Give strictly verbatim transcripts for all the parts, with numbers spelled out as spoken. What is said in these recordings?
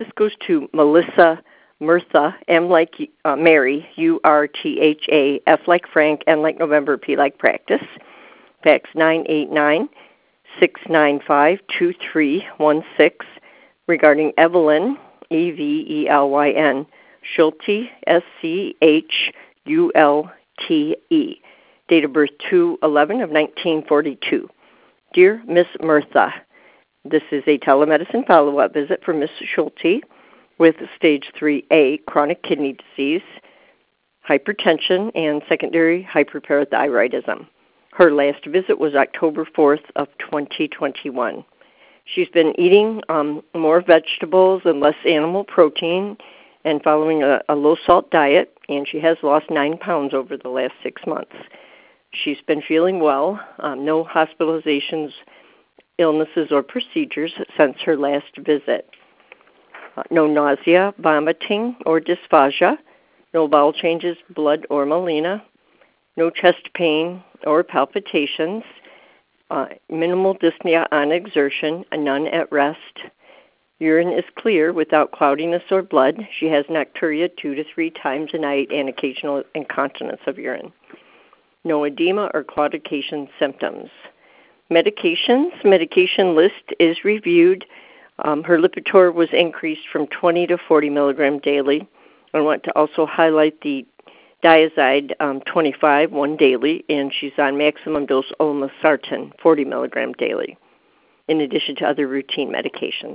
This goes to Melissa Murtha, M like uh, Mary, U R T H A, F like Frank, N like November, P like Practice. Fax nine eight nine, six nine five, two three one six regarding Evelyn, E V E L Y N, Schulte, S C H U L T E. Date of birth two eleven of nineteen forty-two. Dear Miss Murtha, this is a telemedicine follow-up visit for Miss Schulte with stage three A, chronic kidney disease, hypertension, and secondary hyperparathyroidism. Her last visit was October fourth of twenty twenty-one. She's been eating um, more vegetables and less animal protein and following a, a low-salt diet, and she has lost nine pounds over the last six months. She's been feeling well, um, no hospitalizations, illnesses, or procedures since her last visit. Uh, no nausea, vomiting, or dysphagia, no bowel changes, blood, or melena, no chest pain or palpitations, uh, minimal dyspnea on exertion, and none at rest. Urine is clear without cloudiness or blood. She has nocturia two to three times a night and occasional incontinence of urine. No edema or claudication symptoms. Medications, medication list is reviewed. Um, her Lipitor was increased from twenty to forty milligram daily. I want to also highlight the Diazide um, twenty-five, one daily, and she's on maximum dose olmesartan, forty milligram daily, in addition to other routine medications.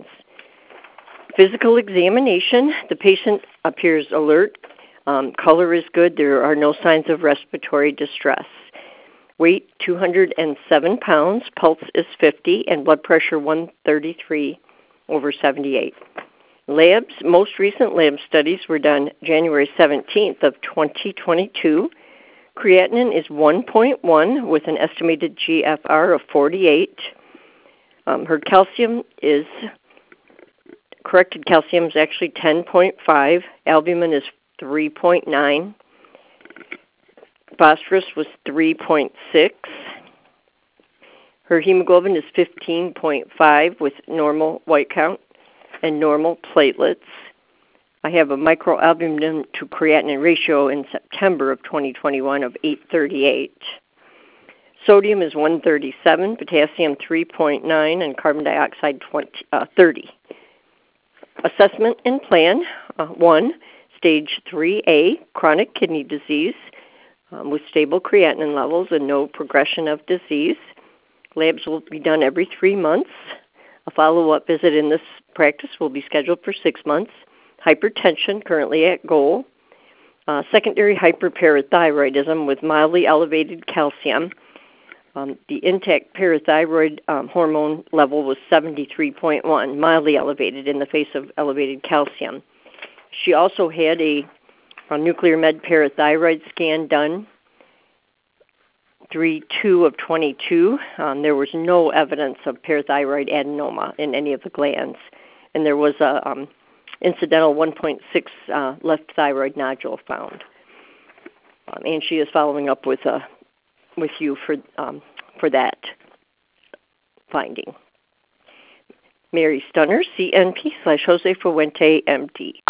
Physical examination, the patient appears alert. Um, color is good. There are no signs of respiratory distress. Weight, two hundred seven pounds. Pulse is fifty, and blood pressure one thirty-three over seventy-eight. Labs, most recent lab studies were done January seventeenth of twenty twenty-two. Creatinine is one point one with an estimated G F R of forty-eight. Um, her calcium is, corrected calcium is actually ten point five. Albumin is three point nine. Phosphorus was three point six. Her hemoglobin is fifteen point five with normal white count and normal platelets. I have a microalbumin to creatinine ratio in September of twenty twenty-one of eight thirty-eight. Sodium is one thirty-seven, potassium three point nine, and carbon dioxide twenty, uh, thirty. Assessment and plan. Uh, one, stage three A, chronic kidney disease um, with stable creatinine levels and no progression of disease. Labs will be done every three months. A follow-up visit in this practice will be scheduled for six months. Hypertension, currently at goal. Uh, secondary hyperparathyroidism with mildly elevated calcium. Um, the intact parathyroid um, hormone level was seventy-three point one, mildly elevated in the face of elevated calcium. She also had a, a nuclear med parathyroid scan done three two of twenty-two. Um, there was no evidence of parathyroid adenoma in any of the glands. And there was a um, incidental one point six uh, left thyroid nodule found. Um, and she is following up with uh, with you for um, for that finding. Mary Stunner, C N P slash Jose Fuente, M D.